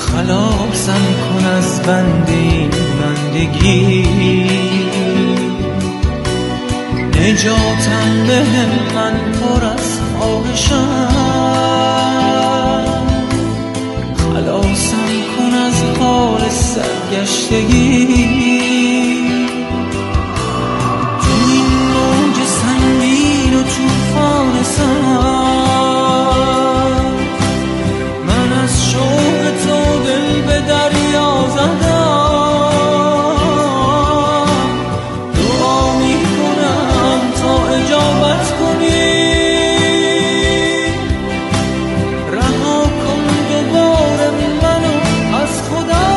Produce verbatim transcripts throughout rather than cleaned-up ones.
خلاصم کن از بند این بندگی، نجاتم به من پر از خواهشم، خلاصم کن از حال سرگشتگی. تو این موج سنگین و توفان سر، من از شوق تو دل به دریا زدم، دعا می کنم تا اجابت کنی، رها کن دوباره منو از خدا.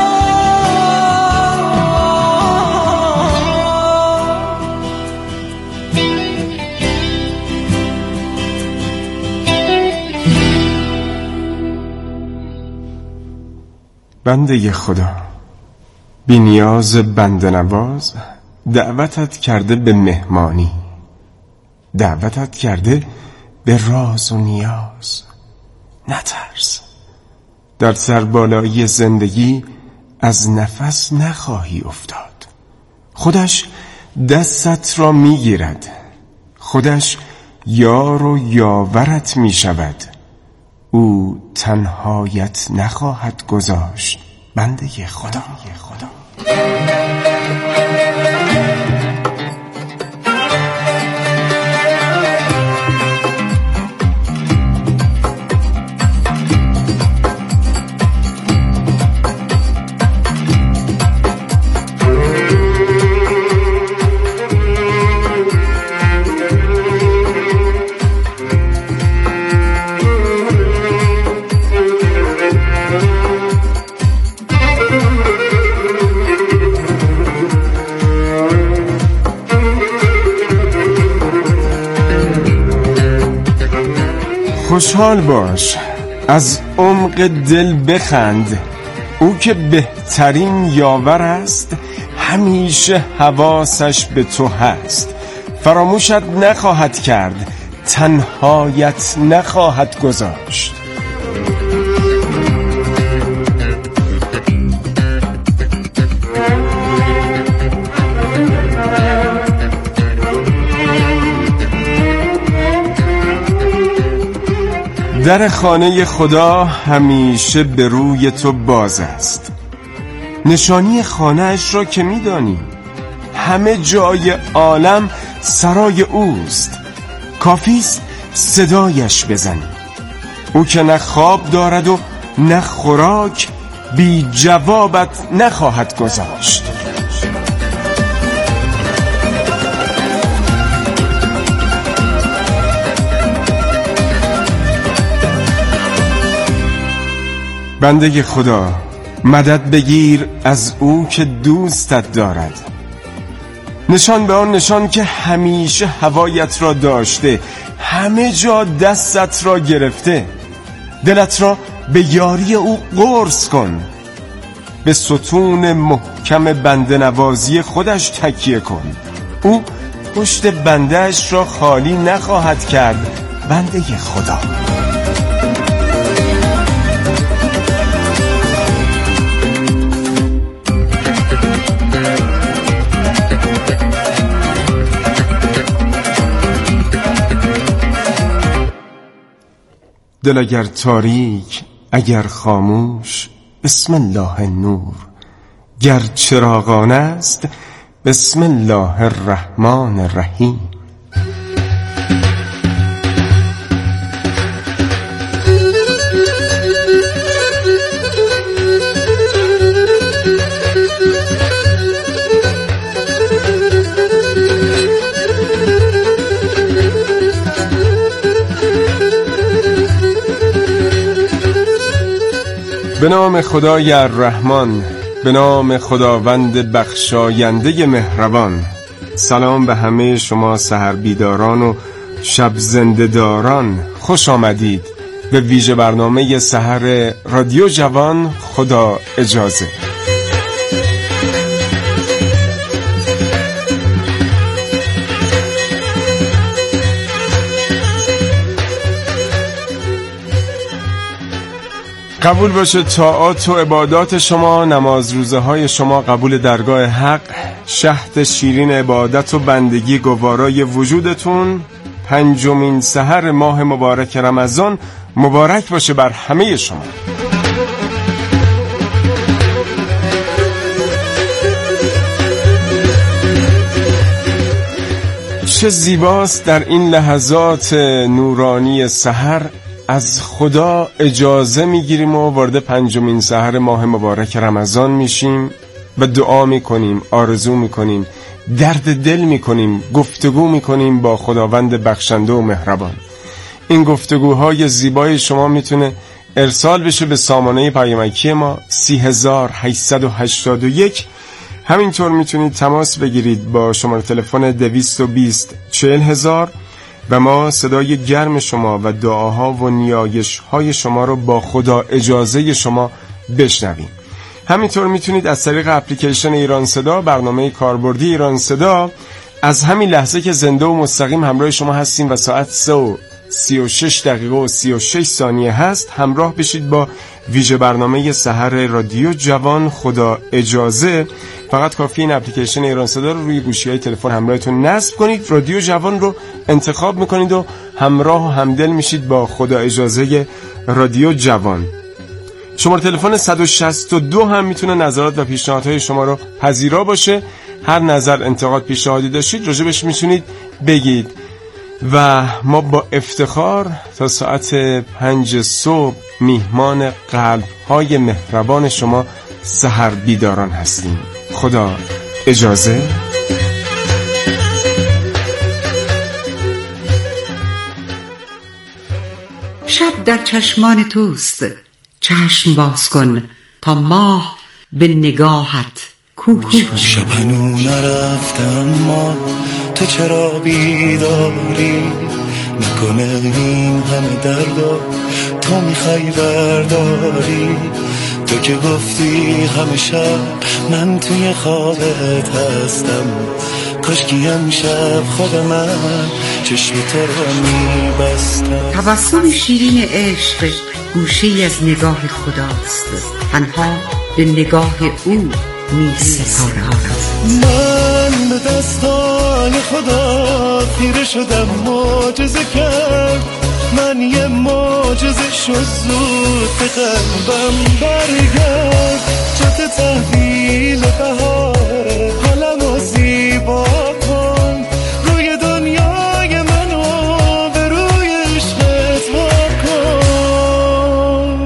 بنده خدا، بی نیاز بنده نواز، دعوتت کرده به مهمانی، دعوتت کرده به راز و نیاز. نترس، در سربالایی زندگی از نفس نخواهی افتاد. خودش دستت را میگیرد، خودش یار و یاورت میشود. او تنهایت نخواهد گذاشت بنده خدا. خوشحال باش، از عمق دل بخند، او که بهترین یاور است، همیشه حواسش به تو هست. فراموشت نخواهد کرد، تنهایت نخواهد گذاشت. در خانه خدا همیشه به روی تو باز است. نشانی خانه اش را که می‌دانی، همه جای عالم سرای اوست. کافیست صدایش بزنی. او که نه خواب دارد و نه خوراک، بی جوابت نخواهد گذاشت. بنده خدا، مدد بگیر از او که دوستت دارد. نشان به آن نشان که همیشه هوایت را داشته، همه جا دستت را گرفته. دلت را به یاری او قرص کن، به ستون محکم بنده نوازی خودش تکیه کن. او پشت بندهش را خالی نخواهد کرد بنده خدا. دل اگر تاریک، اگر خاموش، بسم الله نور. گر چراغان است، بسم الله الرحمن الرحیم. به نام خدای الرحمن، به نام خداوند بخشاینده مهربان. سلام به همه شما سحر بیداران و شب زنده داران. خوش آمدید به ویژه برنامه سحر رادیو جوان. خدا اجازه. قبول باشه طاعات و عبادات شما، نماز روزه های شما قبول درگاه حق، شهد شیرین عبادت و بندگی گوارای وجودتون. پنجمین سحر ماه مبارک رمضان مبارک باشه بر همه شما. چه زیباست در این لحظات نورانی سحر از خدا اجازه میگیریم و وارد پنجمین سحر ماه مبارک رمضان میشیم و دعا میکنیم، آرزو میکنیم، درد دل میکنیم، گفتگو میکنیم با خداوند بخشنده و مهربان. این گفتگوهای زیبای شما میتونه ارسال بشه به سامانه پیامکی ما سی هزار هشتصد و هشتاد و یک. همینطور میتونید تماس بگیرید با شماره تلفن دویست و بیست چهل هزار و ما صدای گرم شما و دعاها و نیایش‌های شما رو با خدا اجازه شما بشنویم. همینطور میتونید از طریق اپلیکیشن ایران صدا، برنامه کاربردی ایران صدا، از همین لحظه که زنده و مستقیم همراه شما هستیم و ساعت سه و سی و شش دقیقه و سی و شش ثانیه هست، همراه بشید با ویژه برنامه سحر رادیو جوان خدا اجازه. فقط کافی این اپلیکیشن ایران صدا رو روی گوشی‌های تلفن همراهتون نصب کنید، رادیو جوان رو انتخاب میکنید و همراه و همدل میشید با خدا اجازه رادیو جوان. شماره تلفن صد و شصت و دو هم میتونه نظرات و پیشنهادهای شما رو پذیرا باشه. هر نظر، انتقاد، پیشنهادی داشتید راجبش میتونید بگید و ما با افتخار تا ساعت پنج صبح میهمان قلب‌های مهربان شما سحر بیداران هستیم. خدا اجازه. شب در چشمان توست، چشم باز کن تا ماه به نگاهت کوچ کن. شب هنو نرفته اما تو چرا بیداری؟ نکنه این همه دردو تو میخوای برداری؟ تو که گفتی همه شب من توی خوابت هستم، کاشکی امشب خواب من چشم تو رو میبستم. تبسم شیرین عشق گوشی از نگاه خداست، تنها به نگاه او میسپارم. من به دستان خدا خیره شدم، معجزه کرد، من یه معجزه شد، زود به قلبم برگرد، جات تحویل بهاره، حالمو زیبا کن، روی دنیای منو به روی عشقت واکن.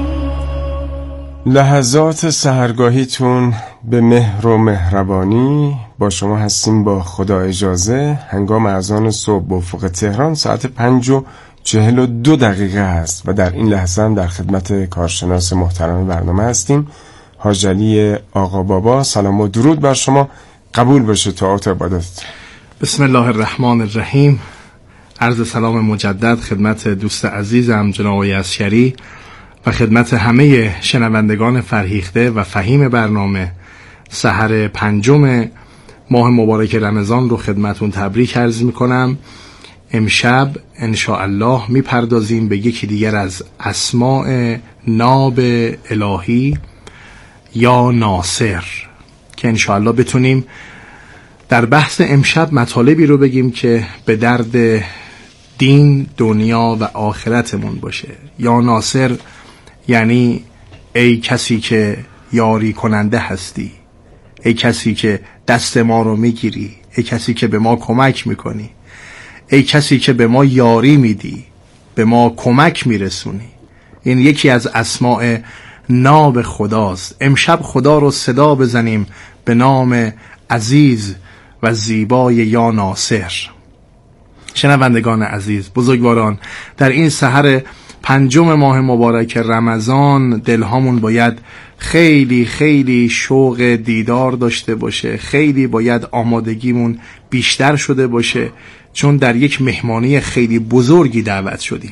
لحظات سحرگاهیتون به مهر و مهربانی با شما هستیم با خدا اجازه. هنگام اذان صبح به افق تهران ساعت پنج و چهل و دو دقیقه است و در این لحظه هم در خدمت کارشناس محترم برنامه هستیم، حاج علی آقا بابا. سلام و درود بر شما، قبول باشه طاعات عبادت. بسم الله الرحمن الرحیم. عرض سلام مجدد خدمت دوست عزیزم جناب آقای عسکری و خدمت همه شنوندگان فرهیخته و فهیم برنامه. سحر پنجم ماه مبارک رمضان رو خدمتون تبریک عرض میکنم. امشب انشاءالله میپردازیم به یکی دیگر از اسماء ناب الهی یا ناصر که انشاءالله بتونیم در بحث امشب مطالبی رو بگیم که به درد دین، دنیا و آخرتمون باشه. یا ناصر یعنی ای کسی که یاری کننده هستی، ای کسی که دست ما رو میگیری، ای کسی که به ما کمک میکنی، ای کسی که به ما یاری میدی، به ما کمک میرسونی. این یکی از اسماء ناب خداست. امشب خدا رو صدا بزنیم به نام عزیز و زیبای یا ناصر. شنوندگان عزیز، بزرگواران، در این سحر پنجم ماه مبارک رمضان دلهامون باید خیلی خیلی شوق دیدار داشته باشه، خیلی باید آمادگیمون بیشتر شده باشه، چون در یک مهمانی خیلی بزرگی دعوت شدیم.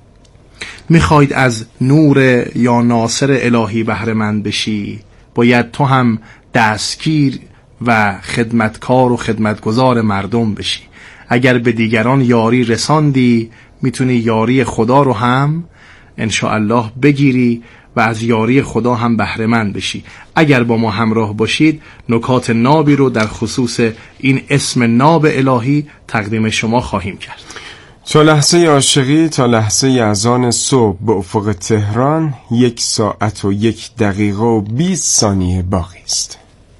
میخواید از نور یا ناصر الهی بهره مند بشی، باید تو هم دستگیر و خدمتکار و خدمتگزار مردم بشی. اگر به دیگران یاری رساندی، میتونی یاری خدا رو هم انشاءالله بگیری و از یاری خدا هم بهره مند بشی. اگر با ما همراه باشید نکات نابی رو در خصوص این اسم ناب الهی تقدیم شما خواهیم کرد. تا لحظه عاشقی، تا لحظه اذان صبح به افق تهران یک ساعت و یک دقیقه و بیست ثانیه باقی است.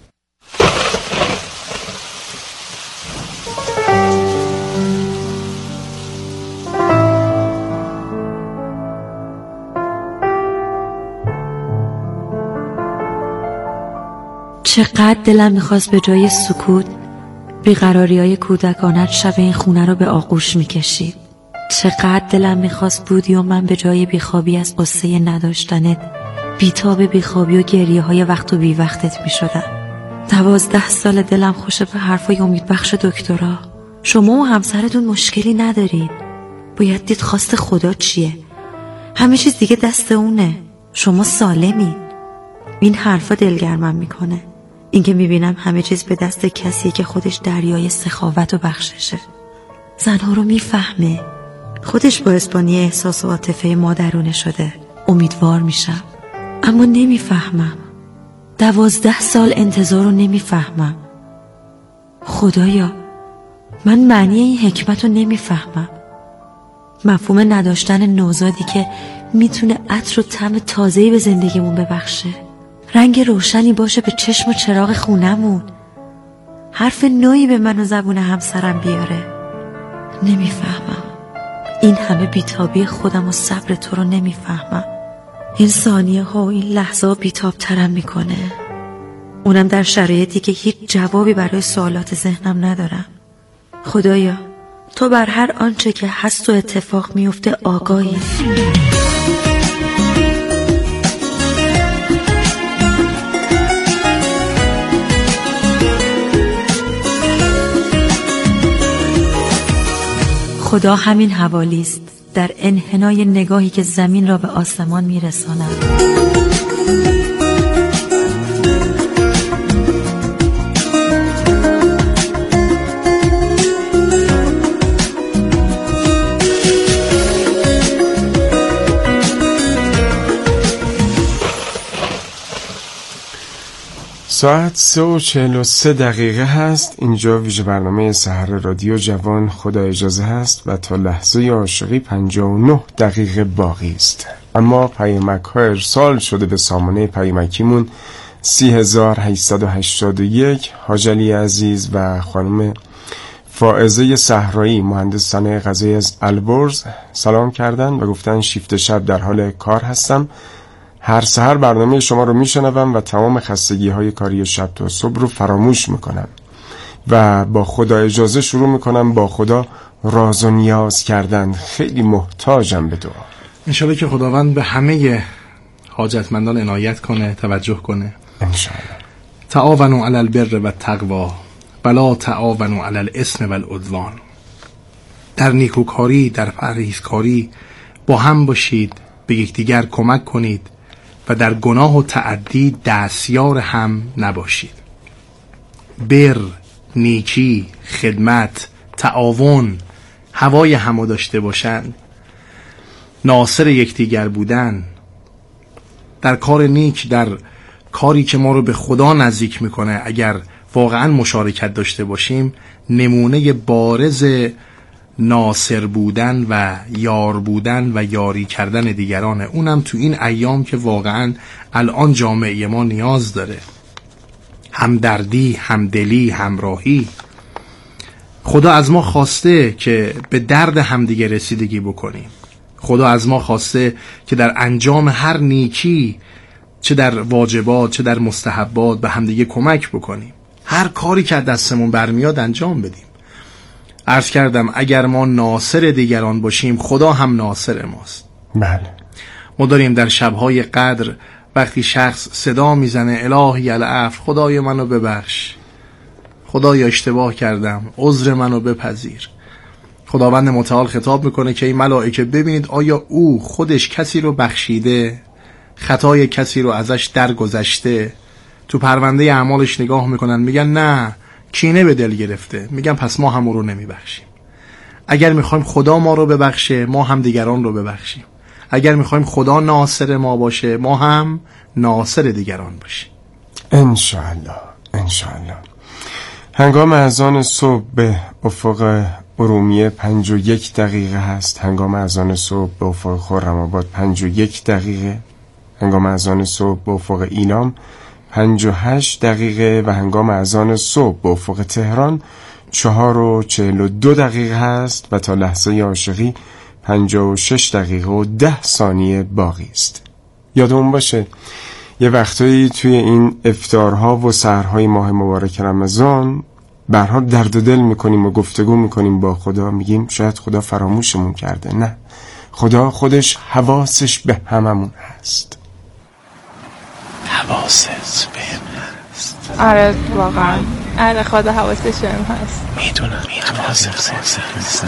چقدر دلم میخواست به جای سکوت بیقراری های کودکانت شب این خونه رو به آغوش میکشید. چقدر دلم میخواست بودی و من به جای بیخوابی از قصه نداشتنت بیتاب بیخوابی و گریه های وقت و بی وقتت میشدم. دوازده سال دلم خوشه به حرفای امیدبخش دکترا. شما و همسرتون مشکلی ندارید، باید دید خواست خدا چیه. همه چیز دیگه دست اونه، شما سالمید. این حرفا دلگرمم میکنه، این که میبینم همه چیز به دست کسیه که خودش دریای سخاوت و بخششه. زنها رو میفهمه، خودش باعث بانی احساس و عاطفه مادرونه شده. امیدوار میشم اما نمیفهمم. دوازده سال انتظار رو نمیفهمم. خدایا من معنی این حکمت رو نمیفهمم. مفهوم نداشتن نوزادی که میتونه عطر و طعم تازه‌ای به زندگیمون ببخشه، رنگ روشنی باشه به چشم و چراغ خونمون، حرف نوعی به من و زبون همسرم بیاره. نمیفهمم. این همه بیتابی خودم و صبر تو رو نمیفهمم. این ثانیه ها و این لحظه ها بیتاب ترم میکنه، اونم در شرایطی که هیچ جوابی برای سوالات ذهنم ندارم. خدایا تو بر هر آنچه که هست و اتفاق میفته آگاهی. خدا همین حوالی است در انحنای نگاهی که زمین را به آسمان میرساند. ساعت سه و چهل و سه دقیقه هست. اینجا ویژه برنامه سحر رادیو جوان خدا اجازه هست و تا لحظه عاشقی پنجاه و نه دقیقه باقی است. اما پیامک ها ارسال شده به سامانه پیامکیمون سی هزار و هشتصد و هشتاد و یک. حاج علی عزیز و خانم فائزه صحرایی مهندس صنایع غذایی از البرز سلام کردن و گفتن شیفت شب در حال کار هستم. هر سحر برنامه شما رو میشنوم و تمام خستگی های کاری شب تا صبح رو فراموش میکنم و با خدا اجازه شروع میکنم با خدا راز و نیاز کردن. خیلی محتاجم به دعا. انشالله که خداوند به همه حاجتمندان عنایت کنه، توجه کنه. انشالله. تعاونوا علی البر و التقوی ولا تعاونوا علی الاثم و العدوان. در نیکوکاری، در پرهیزکاری با هم باشید، به یکدیگر کمک کنید و در گناه و تعدی دستیار هم نباشید. بر، نیکی، خدمت، تعاون، هوای همو داشته باشند، ناصر یکدیگر بودن در کار نیک، در کاری که ما رو به خدا نزدیک میکنه. اگر واقعا مشارکت داشته باشیم، نمونه بارز ناصر بودن و یار بودن و یاری کردن دیگرانه، اونم تو این ایام که واقعا الان جامعه ما نیاز داره. همدردی، همدلی، همراهی. خدا از ما خواسته که به درد همدیگه رسیدگی بکنیم. خدا از ما خواسته که در انجام هر نیکی، چه در واجبات چه در مستحبات، به همدیگه کمک بکنیم. هر کاری که دستمون برمیاد انجام بدیم. عرض کردم اگر ما ناصر دیگران باشیم، خدا هم ناصر ماست. بله. ما داریم در شبهای قدر وقتی شخص صدا میزنه الهی العفو، خدای منو ببخش، خدای اشتباه کردم، عذر منو بپذیر. خداوند متعال خطاب میکنه که ای ملائکه ببینید آیا او خودش کسی رو بخشیده، خطای کسی رو ازش درگذشته. تو پرونده اعمالش نگاه میکنن، میگن نه، کینه به دل گرفته. میگن پس ما همون رو نمیبخشیم. اگر میخوایم خدا ما رو ببخشه، ما هم دیگران رو ببخشیم. اگر میخوایم خدا ناصر ما باشه، ما هم ناصر دیگران باشیم. انشاءالله انشاءالله. هنگام اذان صبح به افق ارومیه پنج و یک دقیقه هست. هنگام اذان صبح به افق خرم‌آباد پنج و یک دقیقه. هنگام اذان صبح به افق ایلام پنج و هشت دقیقه و هنگام اذان صبح به افق تهران چهار و چهل و دو دقیقه هست و تا لحظه عاشقی پنجاه و شش دقیقه و ده ثانیه باقی است. یادمون باشه یه وقتایی توی این افطارها و سحرهای ماه مبارک رمضان برها درد و دل میکنیم و گفتگو میکنیم با خدا، میگیم شاید خدا فراموشمون کرده. نه، خدا خودش حواسش به هممون هست. حواست به هم هست. آره واقعا، آره خدا حواسش به هم هست. میدونم حواست به هم هست.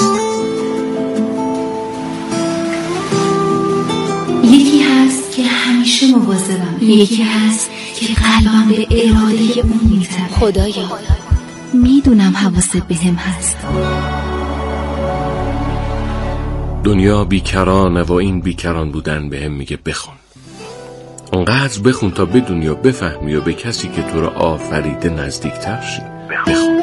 یکی هست که همیشه مواظبم، یکی هست که قلبم به اراده اون میتره. خدایا میدونم حواست به هم هست. دنیا بیکرانه و این بیکران بودن به هم میگه بخون. اونقدر بخون تا بدونی و بفهمی و به کسی که تو رو آفریده نزدیکتر شی. بخون.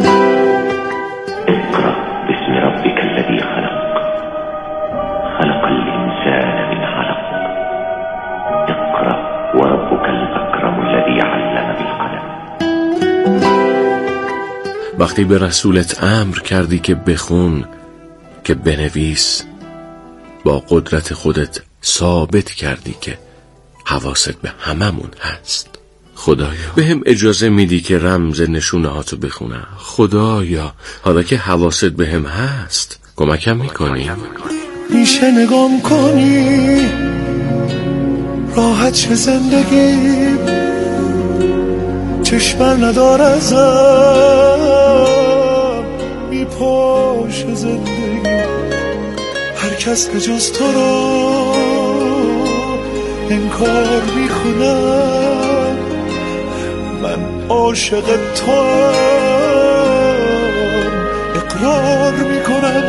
اقرأ باسم ربك الذي خلق خلق الإنسان من علق اقرأ وربك الأكرم الذي علم بالقلم. وقتی به رسولت امر کردی که بخون، که بنویس، با قدرت خودت ثابت کردی که حواست به هممون هست. خدایا به هم اجازه میدی که رمز نشونه هاتو بخونم. خدایا حالا که حواست به هم هست کمکم میکنی. میشه نگام کنی راحت چه زندگی، چشمر ندار ازم میپاش زندگی. هر کس به جز تو رو انکار میکنم، من عاشق تو اقرار میکنم.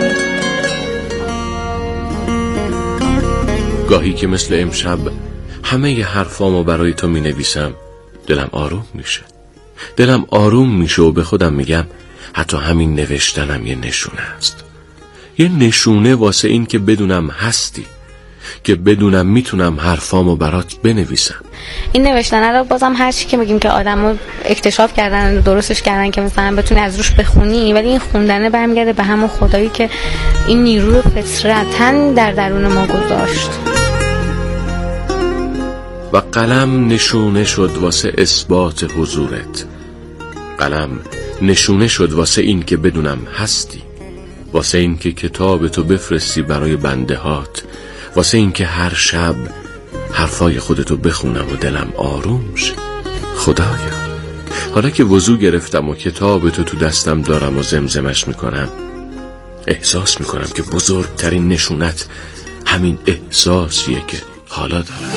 گاهی که مثل امشب همه ی حرفامو برای تو می نویسم دلم آروم میشه. دلم آروم میشه و به خودم میگم حتی همین نوشتنم یه نشونه است. یه نشونه واسه این که بدونم هستی، که بدونم میتونم حرفامو برات بنویسم. این نوشتن رو بازم هر چی که میگیم که آدمو اکتشاف کردن و درستش کردن که مثلا بتونی از روش بخونی، ولی این خوندنه برمیگرده به همون خدایی که این نیرو رو فطرتاً در درون ما گذاشت. و قلم نشونه شد واسه اثبات حضورت. قلم نشونه شد واسه این که بدونم هستی، واسه این که کتاب تو بفرستی برای بنده هات، واسه این که هر شب حرفای خودتو بخونم و دلم آروم شه. خدایا حالا که وضو گرفتم و کتاب تو تو دستم دارم و زمزمش میکنم، احساس میکنم که بزرگترین نشونت همین احساسیه که حالا دارم.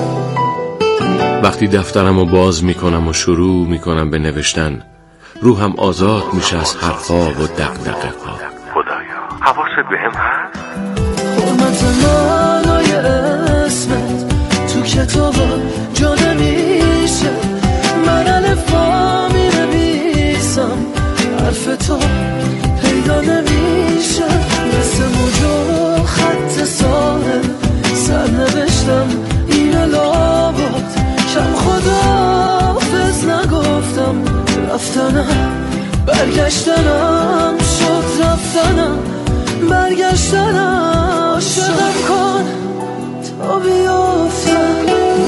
وقتی دفترم رو باز میکنم و شروع میکنم به نوشتن، روحم آزاد میشه از حرفا و دقدقه ها. خدایا حواست به هم هست. حرمت مالای اسمت تو کتابا جا نمیشه، من الفا مینویسم حرف تو پیدا نمیشه، مثل موجا خط ساحل سر نوشتم این لابد کم خداحافظ نگفتم، رفتنم برگشتنم شد، رفتنم برگشتنم، عاشقم کن تا بیافتم.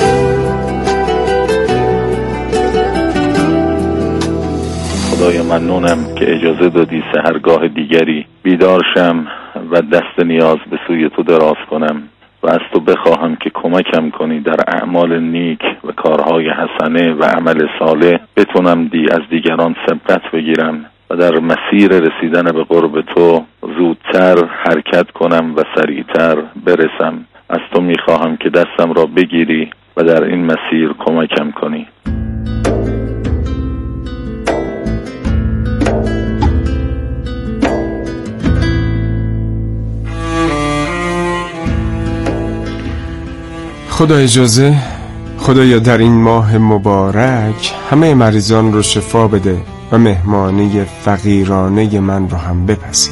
خدایا ممنونم که اجازه دادی سحرگاه دیگری بیدار شم و دست نیاز به سوی تو دراز کنم و از تو بخواهم که کمکم کنی در اعمال نیک و کارهای حسنه و عمل صالح بتونم دی از دیگران سبقت بگیرم و در مسیر رسیدن به قرب تو زودتر حرکت کنم و سریعتر برسم. از تو میخواهم که دستم را بگیری و در این مسیر کمکم کنی. خدا اجازه، خدایا در این ماه مبارک همه مریضان رو شفا بده و مهمانی فقیرانه من رو هم بپذیر.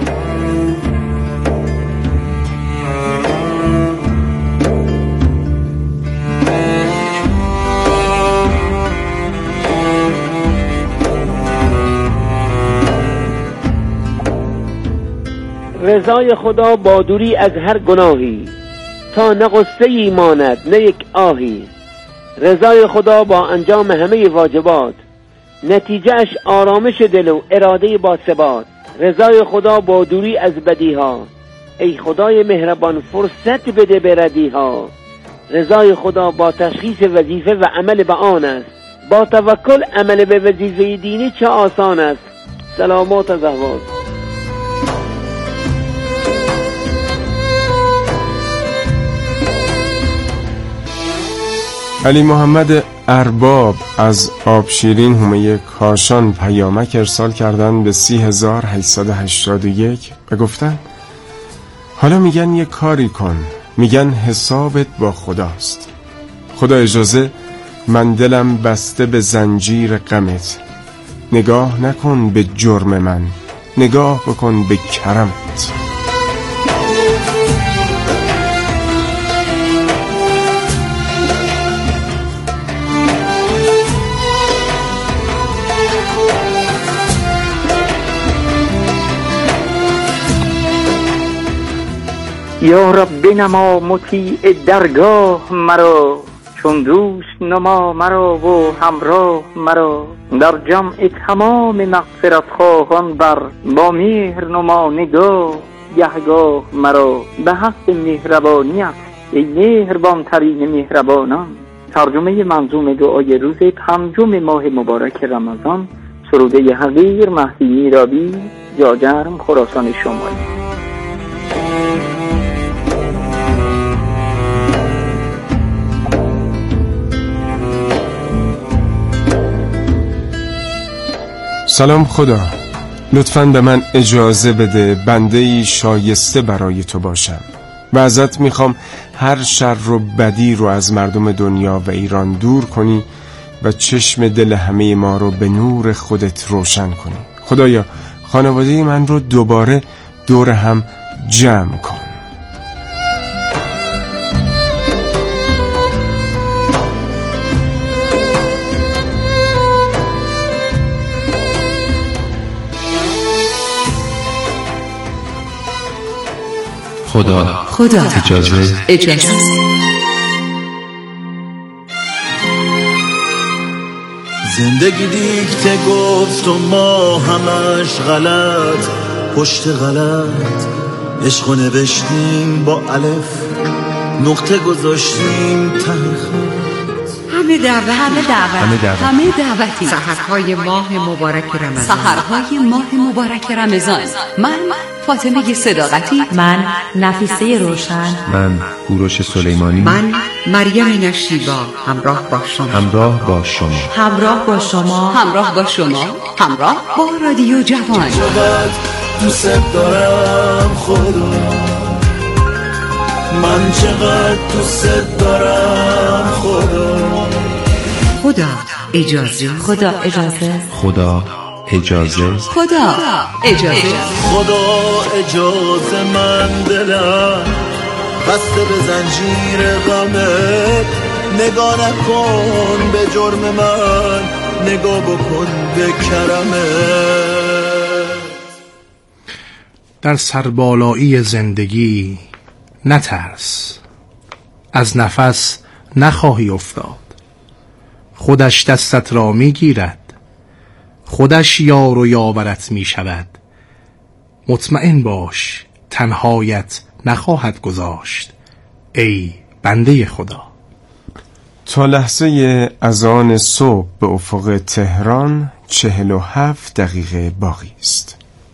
رضای خدا با دوری از هر گناهی، تا نه غصه‌ای ماند نه یک آهی. رضای خدا با انجام همه واجبات، نتیجهش آرامش دل و اراده با ثبات. رضای خدا با دوری از بدیها، ای خدای مهربان فرصت بده به ردیها. رضای خدا با تشخیص وظیفه و عمل به آن است، با توکل عمل به وظیفه دینی چه آسان است. سلامات از احواز. علی محمد ارباب از آبشیرین حومه کاشان پیامک ارسال کردن به سی هزار هشتصد و هشتاد و یک و گفتن حالا میگن یه کاری کن، میگن حسابت با خداست. خدا اجازه، من دلم بسته به زنجیر غمت، نگاه نکن به جرم من، نگاه بکن به کرمت. یا رب بنما مطیع درگاه مرا، چون دوست نما مرا و همراه مرا. در جمع تمام مغفرت خواهان بر، با مهر نما نگاه گهگاه مرا. به حق مهربانیت ای مهربان ترین مهربانان. ترجمه منظوم دعای روز پنجم ماه مبارک رمضان، سروده حقیر مهدی میرابی، جاجرم، خراسان شمالی. سلام خدا، لطفاً به من اجازه بده بنده‌ای شایسته برای تو باشم و ازت میخوام هر شر و بدی رو از مردم دنیا و ایران دور کنی و چشم دل همه ما رو به نور خودت روشن کنی. خدایا خانواده من رو دوباره دور هم جمع کن. خدا خدا اجازه اجازه زندگی دیکته گفت و ما همش غلط پشت غلط. عشقو نوشتیم با الف، نقطه گذاشتیم ته خط. همه دعوت همه دعوت همه دعوت همه دعوتی. سحرهای ماه مبارک رمضان سحرهای ماه مبارک رمضان. من فاطمه صداقتی، من نفیسه روشن، من کوروش سلیمانی، من مریم نشیبا. همراه با شما، همراه با شما، همراه با شما، همراه با شما، همراه با رادیو جوان. چقدر دوست دارم خدا، من چقدر دوست دارم خدا. خدا اجازه خدا اجازه خدا اجازه خدا اجازه خدا اجازه، من دلم بسته به زنجیر غمت. نگاه نکن به جرم من، نگاه بکن به کرمت. در سربالایی زندگی نترس، از نفس نخواهی افتاد. خودش دستت را میگیرد، خودش یار و یاورت می شود. مطمئن باش تنهایت نخواهد گذاشت ای بنده خدا. تا لحظه اذان صبح به افق تهران چهل و هفت دقیقه باقی است.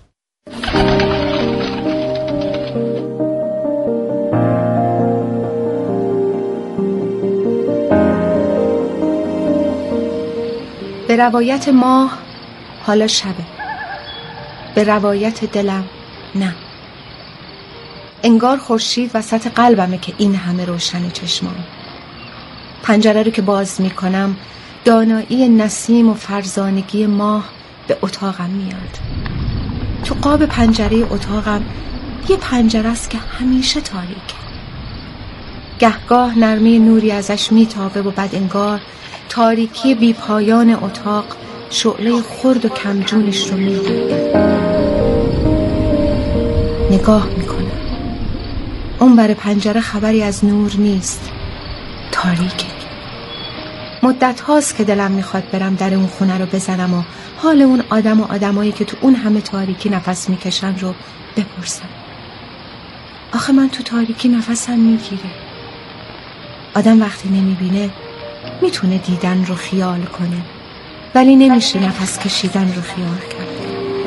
به روایت ماه حالا شبه، به روایت دلم نه. انگار خورشید وسط قلبمه که این همه روشن چشمام. پنجره رو که باز میکنم دانایی نسیم و فرزانگی ماه به اتاقم میاد. تو قاب پنجره اتاقم یه پنجره است که همیشه تاریکه. گهگاه نرمی نوری ازش میتابه و بعد انگار تاریکی بی پایان اتاق شعله خرد و کمجونش رو میگیره. نگاه میکنم، اون بر پنجره خبری از نور نیست، تاریکه. مدت هاست که دلم میخواد برم در اون خونه رو بزنم و حال اون آدم و آدمایی که تو اون همه تاریکی نفس میکشن رو بپرسم. آخه من تو تاریکی نفسم میگیره. آدم وقتی نمیبینه میتونه دیدن رو خیال کنه، ولی نمیشه نفس کشیدن رو خیال کرد.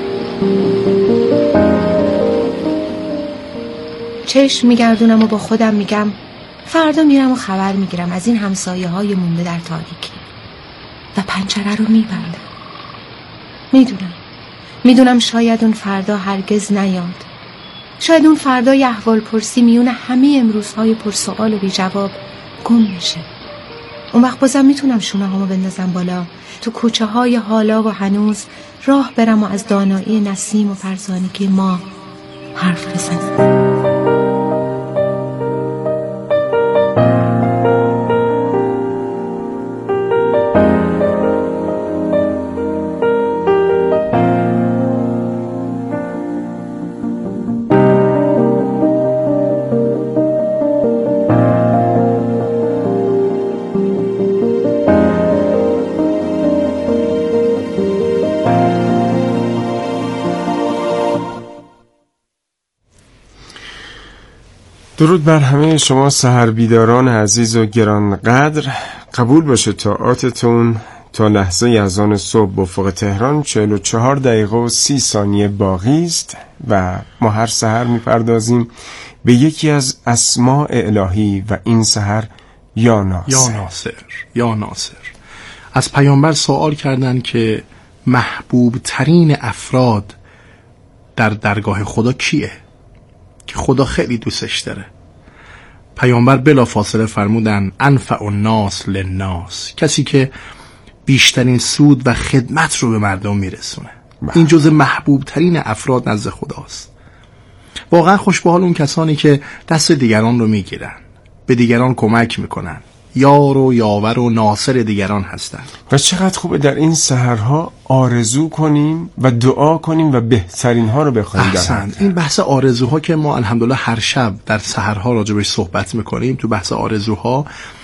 چشم میگردونم و با خودم میگم فردا میرم و خبر میگیرم از این همسایه های مونده در تاریکی و پنجره رو میبندم. میدونم میدونم شاید اون فردا هرگز نیاد. شاید اون فردا یه احوال پرسی میونه همه امروزهای پرسوال و بی جواب گم میشه. اون وقت بازم میتونم شونه همو بندازم بالا، تو کوچه های حالا و هنوز راه برم و از دانایی نسیم و فرزانگی ما حرف بزنم. درود بر همه شما سحر بیداران عزیز و گرانقدر. قبول باشه طاعاتتون تا لحظه اذان صبح به افق تهران چهل و چهار دقیقه و سی ثانیه باقی است و ما هر سحر میپردازیم به یکی از اسماء الهی و این سحر یا ناصر. یا ناصر یا ناصر. از پیامبر سوال کردن که محبوب ترین افراد در درگاه خدا کیه که خدا خیلی دوستش داره. پیامبر بلا فاصله فرمودن انفع الناس للناس، کسی که بیشترین سود و خدمت رو به مردم میرسونه. این جزء محبوب ترین افراد نزد خداست. واقعا خوش به حال اون کسانی که دست دیگران رو میگیرن، به دیگران کمک میکنن، یار و یاور و ناصر دیگران هستن. و چقدر خوبه در این سحرها آرزو کنیم و دعا کنیم و بهترین ها رو بخوایم. احسن. این بحث آرزوها که ما الحمدلله هر شب در سحرها راجبش صحبت میکنیم، تو بحث آرزوها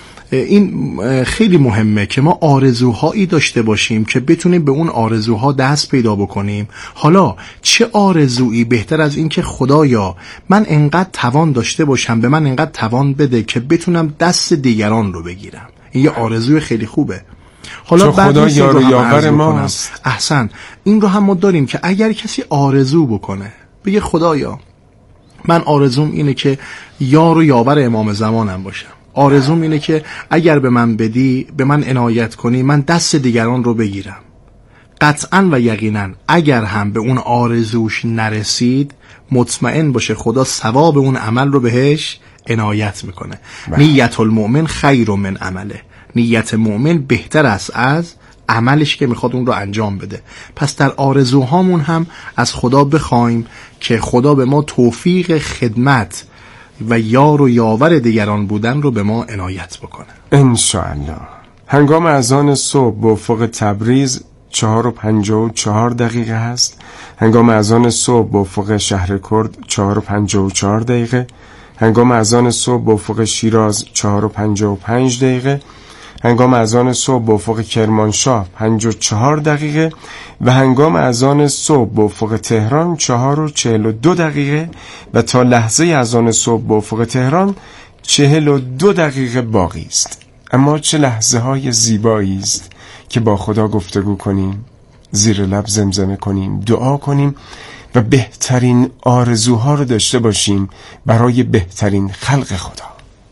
این خیلی مهمه که ما آرزوهایی داشته باشیم که بتونیم به اون آرزوها دست پیدا بکنیم. حالا چه آرزویی بهتر از این که خدایا من انقدر توان داشته باشم، به من انقدر توان بده که بتونم دست دیگران رو بگیرم. این یه آرزوی خیلی خوبه. حالا خدا یار و یاور ماست. احسن. این رو هم ما داریم که اگر کسی آرزو بکنه بگه خدایا من آرزوم اینه که یار و یاور امام زمانم باشم، آرزوم اینه که اگر به من بدی، به من عنایت کنی، من دست دیگران رو بگیرم. قطعا و یقینا اگر هم به اون آرزوش نرسید، مطمئن باشه خدا ثواب اون عمل رو بهش عنایت میکنه. نیت المؤمن خیر من عمله. نیت مؤمن بهتر است از عملش که میخواد اون رو انجام بده. پس در آرزوهامون هم از خدا بخوایم که خدا به ما توفیق خدمت و یار و یاور دیگران بودن رو به ما عنایت بکنه انشاءالله. هنگام اذان صبح به افق تبریز چهار و پنجاه و چهار دقیقه هست. هنگام اذان صبح به افق شهر کرد چهار و پنجاه و چهار دقیقه. هنگام اذان صبح به افق شیراز چهار و پنجاه و پنج دقیقه. هنگام اذان صبح به افق کرمانشاه پنج و چهار دقیقه و هنگام اذان صبح به افق تهران چهار و چهل و دو دقیقه و تا لحظه اذان صبح به افق تهران چهل و دو دقیقه باقی است. اما چه لحظه های زیبایی است که با خدا گفتگو کنیم، زیر لب زمزمه کنیم، دعا کنیم و بهترین آرزوها رو داشته باشیم برای بهترین خلق خدا.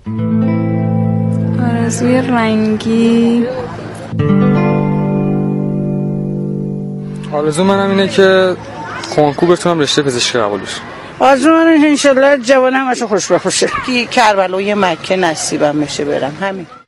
آرزوی رنگی. آرزو منم اینه که کنکور بتونم رشته پزشکی قبول بشم. آرزو من انشالله جوان همشون خوش بخوشه که کربلای مکه نصیبم بشه برم همین.